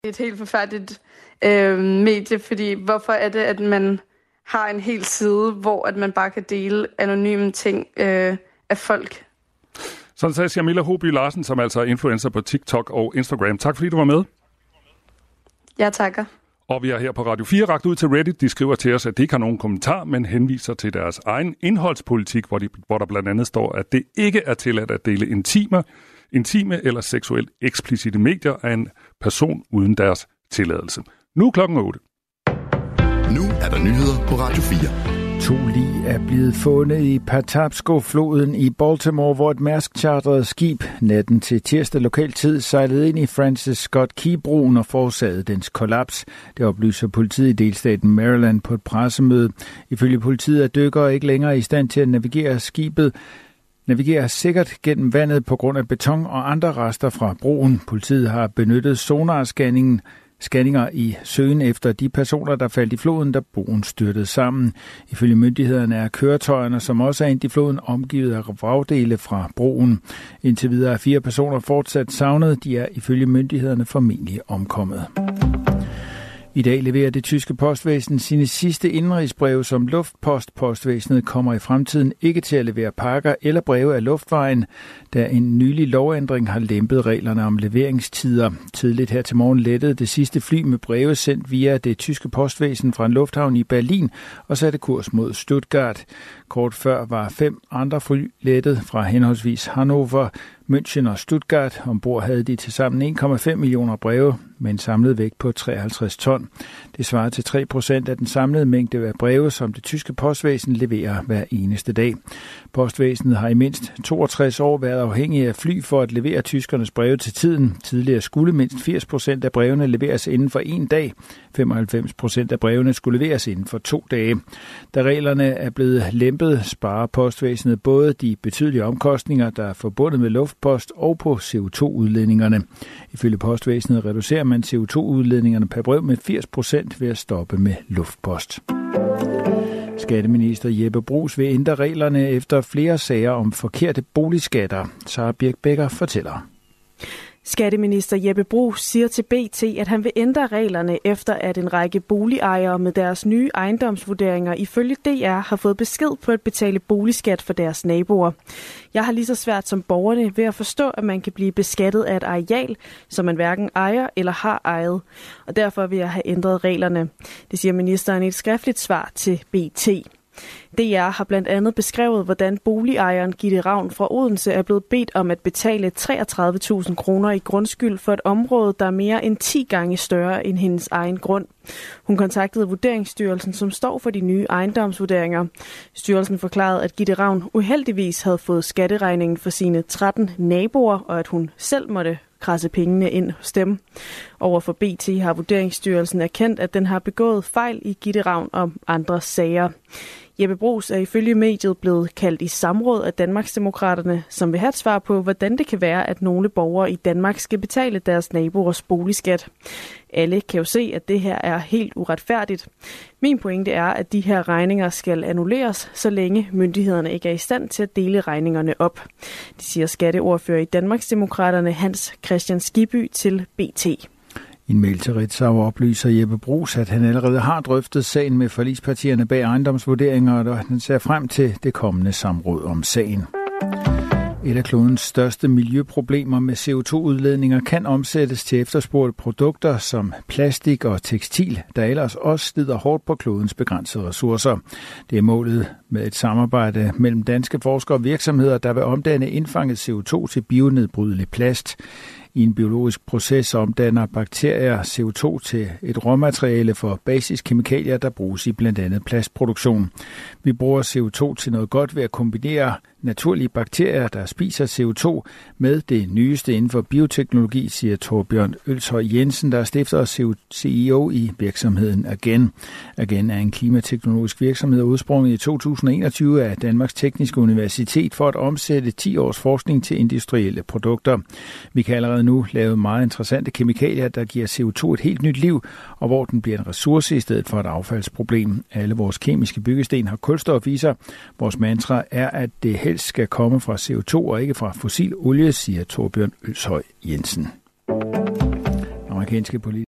Et helt forfærdeligt medie, fordi hvorfor er det, at man har en hel side, hvor at man bare kan dele anonyme ting af folk? Sådan sagde Jamila Hoby Larsen, som altså er influencer på TikTok og Instagram. Tak fordi du var med. Ja, takker. Og vi har her på Radio 4 rakt ud til Reddit. De skriver til os, at de ikke har nogen kommentar, men henviser til deres egen indholdspolitik, hvor der blandt andet står, at det ikke er tilladt at dele intime eller seksuelt eksplicite medier af en person uden deres tilladelse. Nu er klokken 8. Nu er der nyheder på Radio 4. 2 lig er blevet fundet i Patapsco-floden i Baltimore, hvor et Mærsk-chartret skib natten til tirsdag lokal tid sejlede ind i Francis Scott Key-broen og forårsagede dens kollaps. Det oplyser politiet i delstaten Maryland på et pressemøde. Ifølge politiet er dykkere ikke længere i stand til at navigere skibet navigerer sikkert gennem vandet på grund af beton og andre rester fra broen. Politiet har benyttet sonarscanninger i søgen efter de personer, der faldt i floden, da broen styrtede sammen. Ifølge myndighederne er køretøjerne, som også er endt i floden, omgivet af vragdele fra broen. Indtil videre er 4 personer fortsat savnet. De er ifølge myndighederne formentlig omkommet. I dag leverer det tyske postvæsen sine sidste indenrigsbreve som luftpost. Postvæsenet kommer i fremtiden ikke til at levere pakker eller breve af luftvejen, da en nylig lovændring har lempet reglerne om leveringstider. Tidligt her til morgen lettede det sidste fly med breve sendt via det tyske postvæsen fra en lufthavn i Berlin og satte kurs mod Stuttgart. Kort før var 5 andre fly lettet fra henholdsvis Hannover, München og Stuttgart. Ombord havde de tilsammen 1,5 millioner breve med en samlet vægt på 53 ton. Det svarer til 3% af den samlede mængde af breve, som det tyske postvæsen leverer hver eneste dag. Postvæsenet har i mindst 62 år været afhængig af fly for at levere tyskernes breve til tiden. Tidligere skulle mindst 80% af brevene leveres inden for 1 dag. 95% af brevene skulle leveres inden for 2 dage. Da reglerne er blevet lempet, sparer postvæsenet både de betydelige omkostninger, der er forbundet med luftpost og på CO2-udledningerne. Ifølge postvæsenet reducerer man CO2-udledningerne per brev med 80% ved at stoppe med luftpost. Skatteminister Jeppe Bruus vil ændre reglerne efter flere sager om forkerte boligskatter. Sara Birk Becker fortæller. Skatteminister Jeppe Bruus siger til BT, at han vil ændre reglerne efter, at en række boligejere med deres nye ejendomsvurderinger ifølge DR har fået besked på at betale boligskat for deres naboer. Jeg har lige så svært som borgerne ved at forstå, at man kan blive beskattet af et areal, som man hverken ejer eller har ejet. Og derfor vil jeg have ændret reglerne. Det siger ministeren i et skriftligt svar til BT. DR har blandt andet beskrevet, hvordan boligejeren Gitte Ravn fra Odense er blevet bedt om at betale 33.000 kroner i grundskyld for et område, der er mere end 10 gange større end hendes egen grund. Hun kontaktede Vurderingsstyrelsen, som står for de nye ejendomsvurderinger. Styrelsen forklarede, at Gitte Ravn uheldigvis havde fået skatteregningen for sine 13 naboer, og at hun selv måtte krasse pengene ind hos dem. Overfor BT har Vurderingsstyrelsen erkendt, at den har begået fejl i Gitte Ravn og andre sager. Jeppe Bruus er ifølge mediet blevet kaldt i samråd af Danmarksdemokraterne, som vil have et svar på, hvordan det kan være, at nogle borgere i Danmark skal betale deres naboers boligskat. Alle kan jo se, at det her er helt uretfærdigt. Min pointe er, at de her regninger skal annulleres, så længe myndighederne ikke er i stand til at dele regningerne op. Det siger skatteordfører i Danmarksdemokraterne Hans Christian Skibby til BT. I en mail til Ritzau oplyser Jeppe Bruus, at han allerede har drøftet sagen med forligspartierne bag ejendomsvurderinger, og han ser frem til det kommende samråd om sagen. Et af klodens største miljøproblemer med CO2-udledninger kan omsættes til efterspurgte produkter som plastik og tekstil, der ellers også slider hårdt på klodens begrænsede ressourcer. Det er målet med et samarbejde mellem danske forskere og virksomheder, der vil omdanne indfanget CO2 til bionedbrydelig plast. I en biologisk proces omdanner bakterier CO2 til et råmateriale for basiskemikalier, der bruges i blandt andet plastproduktion. Vi bruger CO2 til noget godt ved at kombinere naturlige bakterier, der spiser CO2, med det nyeste inden for bioteknologi, siger Torbjørn Ølshøj Jensen, der er stifter og CEO i virksomheden Again. Again er en klimateknologisk virksomhed udsprunget i 2021 af Danmarks Tekniske Universitet for at omsætte 10 års forskning til industrielle produkter. Vi kan allerede nu lave meget interessante kemikalier, der giver CO2 et helt nyt liv, og hvor den bliver en ressource i stedet for et affaldsproblem. Alle vores kemiske byggesten har kulstof i sig. Vores mantra er, at det helst skal komme fra CO2 og ikke fra fossil olie, siger Torbjørn Ølshøj Jensen. Amerikanske